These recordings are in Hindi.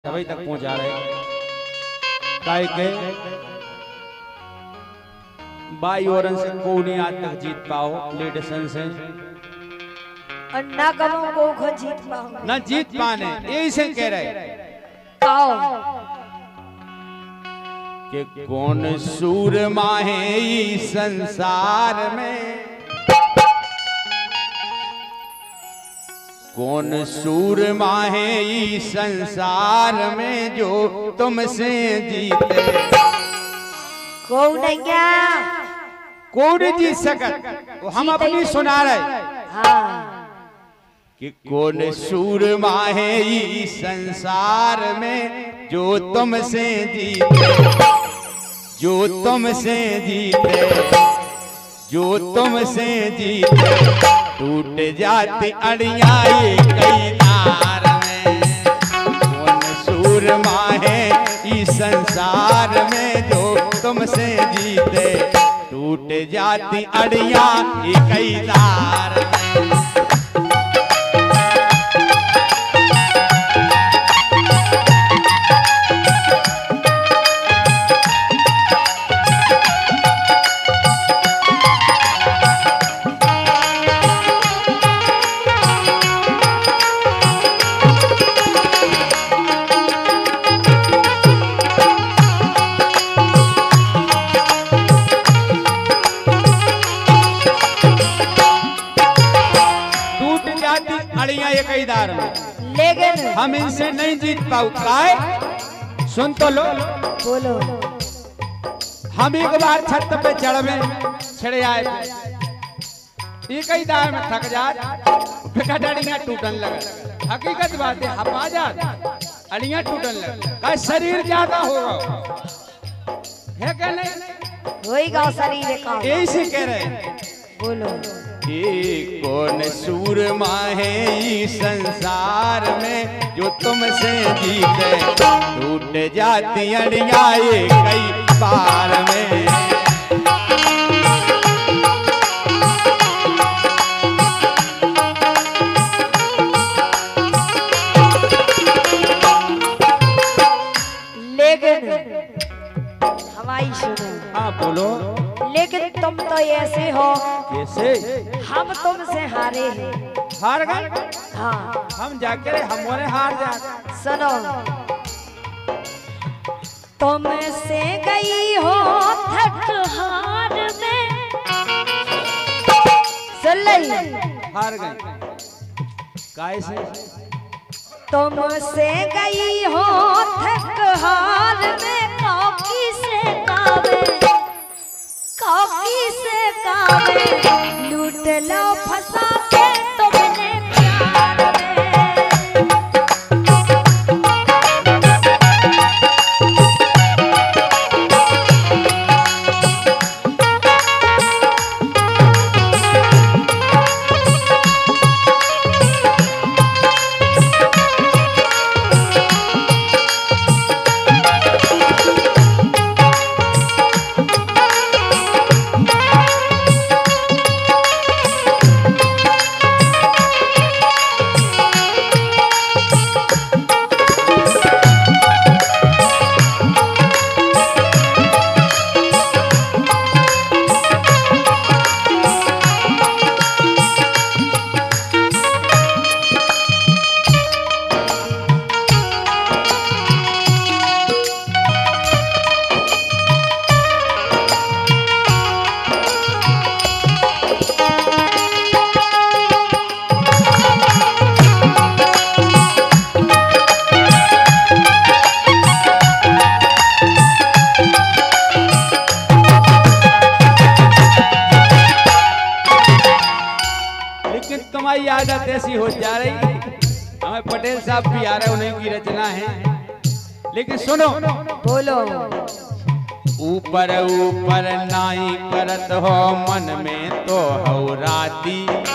अभी तक पहुंचा रहे काय के बाई औरन से को नहीं आज तक जीत पाओ लेडीसन से अन्ना करो को जीत पाओ ना जीत पाने यही से कह रहे आओ कि कौन सूरमा है इस संसार में, कौन सूरमा है इस संसार में जो तुमसे जीते। कौन क्या कौन जीत सकत वो हम अपनी सुना रहे हाँ कि कौन सूरमा है इस संसार में जो तुमसे जीते, जो तुमसे जीते, जो तुमसे जीते। टूट जाती अड़ियाँ ये कई तार में, कौन सूरमा है इस संसार में जो तुमसे जीते। टूट जाती अड़ियाँ ये कई तार में। लेकिन हम इनसे नहीं जीत पाऊ काय सुन तो लो बोलो। हम एक बार छत पे चढ़वे छड़े आए एक ही दार में थक जात फिर अड़ियाँ टूटन लगा। हकीकत बात है हपा जात अड़ियाँ टूटन लगा का शरीर ज्यादा होगा है क्या नहीं वही गाँव शरीर का ऐसे कह रहे बोलो। ये कौन सूरमा है इस संसार में जो तुमसे जीते। टूट जाती अड़ियाँ ये कई बार में। लेकिन हमारी सुनो हाँ बोलो। लेकिन तुम तो ऐसे हो कैसे हम तुमसे हारे हैं। हार गए हाँ हम जाकर हमारे हार जा। सुनो तुमसे गई हो थक हार में सुन ली हार गए कैसे तुमसे गई हो थक हार में कौकी से कावे कौकी से कावे लूट लो फंसा के तुमने प्यार में। तुम्हारी आदत ऐसी हो जा रही हमें पटेल साहब भी आ रहे उन्हीं की रचना है। लेकिन सुनो बोलो। ऊपर ऊपर नाई करत हो मन में तो हो राती।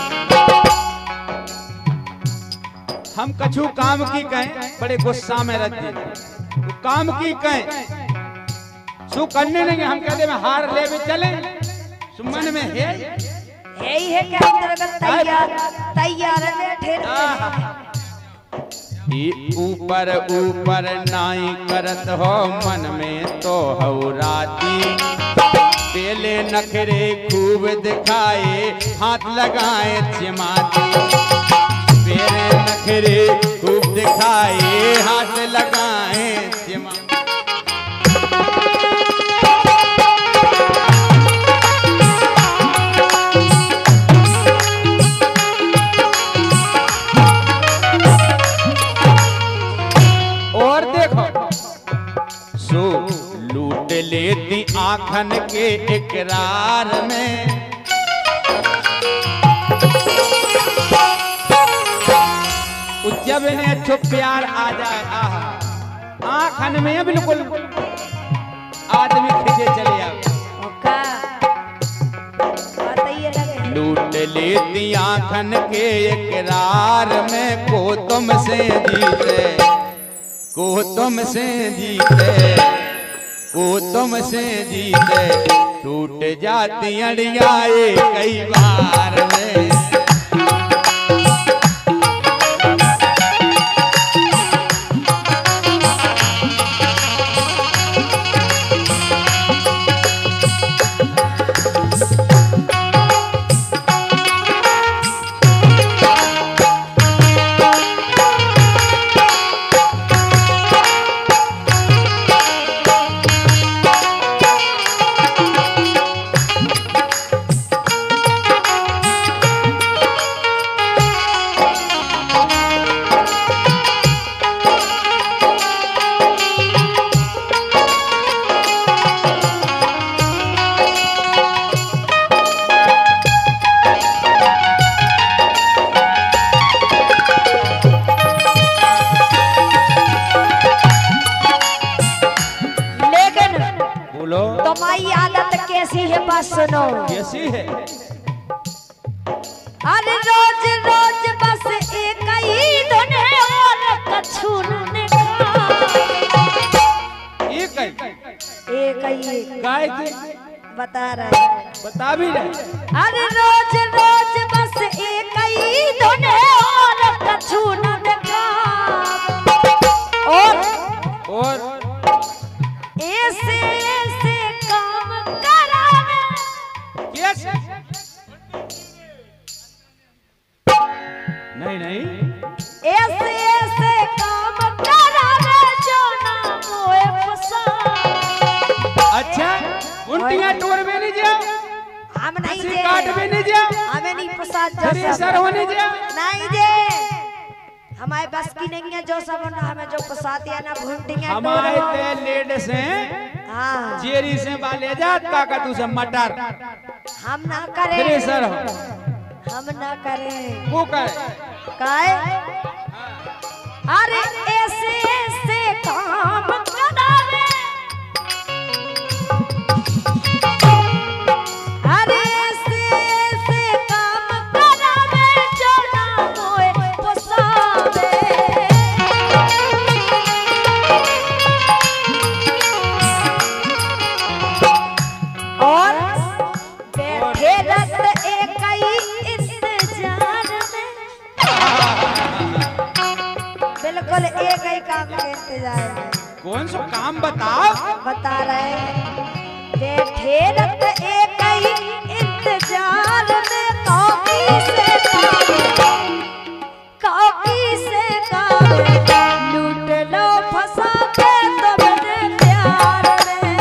हम कछु काम की कहें बड़े गुस्सा में रहते तो काम की कहें सु करने नहीं हम कहते में हार ले भी चले सुमन में है यही है क्या अंतर्गत तैयार तैयार बैठे ऊपर ऊपर नाई करत हो मन में तो हो राती पेले नखरे खूब दिखाए हाथ लगाए चिमाती पेले नखरे खूब दिखाए हाथ लगाए चिमाती लूट लेती आँखन के इकरार में जब इन्हें अच्छो प्यार आ जाए आँखन में बिल्कुल आदमी खिंचे चले आए लूट लेती आँखन के इकरार में को तुमसे जीते को तुमसे जीते को तुमसे जीते टूट जाती अड़ियाए कई बार में तुम्हारी आदत कैसी है बस सुनो कैसी है अरे रोज रोज बस एक ही धुन है और कछु न एक ही गाय के बता रहे बता भी रहे अरे रोज रोज बस एक ही धुन है और कछु न देखा और ऐसे ऐसे काम करावे कैसे नहीं नहीं ऐसे ऐसे काम करावे जो ना मोए पसंद अच्छा उल्टियां टूर में नहीं जाओ हम नहीं हंसी जे काट में नहीं जाओ हमें नहीं पसंद शरीर सर होने जाओ नहीं जे हमारे बस की नहीं है जो सब ना हमें जो पसाती है ना घुंटियां हमारे ते लेडीज हैं हां चेरी से बाले जाता का तू से मटर हम ना करें थ्रेसर हो हम ना करें वो करे काय अरे ऐसे ऐसे काम करावे अरे ऐसे ऐसे काम करावे जो ना मोए पोसावे और बैठे रत एक ही इंतजार में बिल्कुल एक ही काम के इंतजार में कौन सा काम बताओ बता रहे बैठे रत एक ही इंतजार में कॉपी से काम लूट लो फंसा के तुमने प्यार में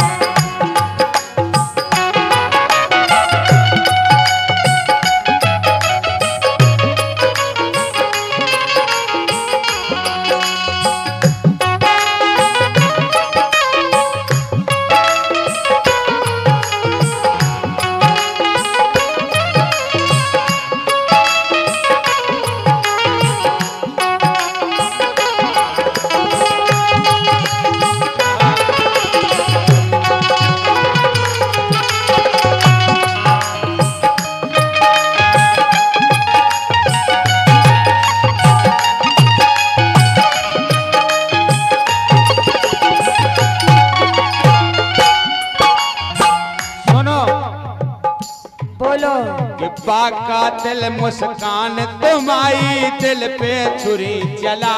हब्बा का दिल मुस्कान तुम्हारी दिल पे छुरी चला।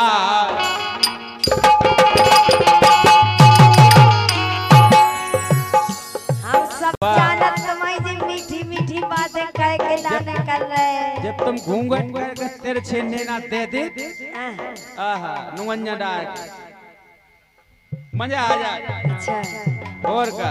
हम सब जानत तुम्हारी जी मीठी मीठी बातें कह के लाने कर रहे। जब तुम घूंघट कर तेरे छेने ना दे दे आहा नुवन्या डाल मजा आ जाए। अच्छा और का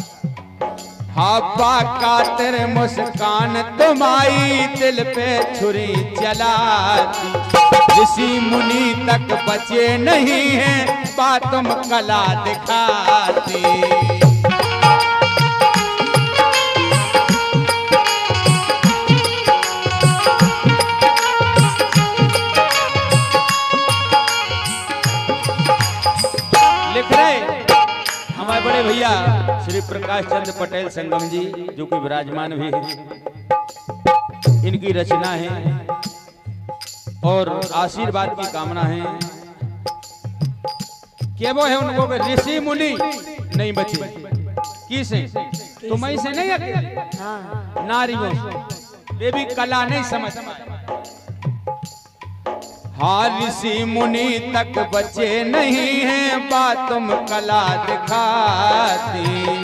हब्बा का तेरे मुस्कान तुम्हारी दिल पे छुरी चलाती। ऋषि मुनि तक बचे नहीं हैं बात तुम कला दिखाती। लिख रहे हमारे बड़े भैया श्री प्रकाश चंद्र पटेल संगम जी जो कि विराजमान भी है। इनकी रचना है और आशीर्वाद की कामना है कि वो है उनको ऋषि मुनि नहीं बचे किसे तुम्हें से नहीं अकेले हाँ नारियों से वे भी कला नहीं समझ। हाँ ऋषि मुनि तक बचे नहीं हैं बात तुम कला दिखाती।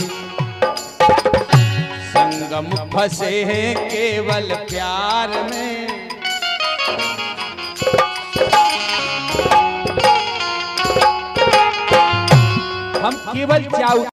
संगम फंसे हैं केवल प्यार में। हम केवल चाहते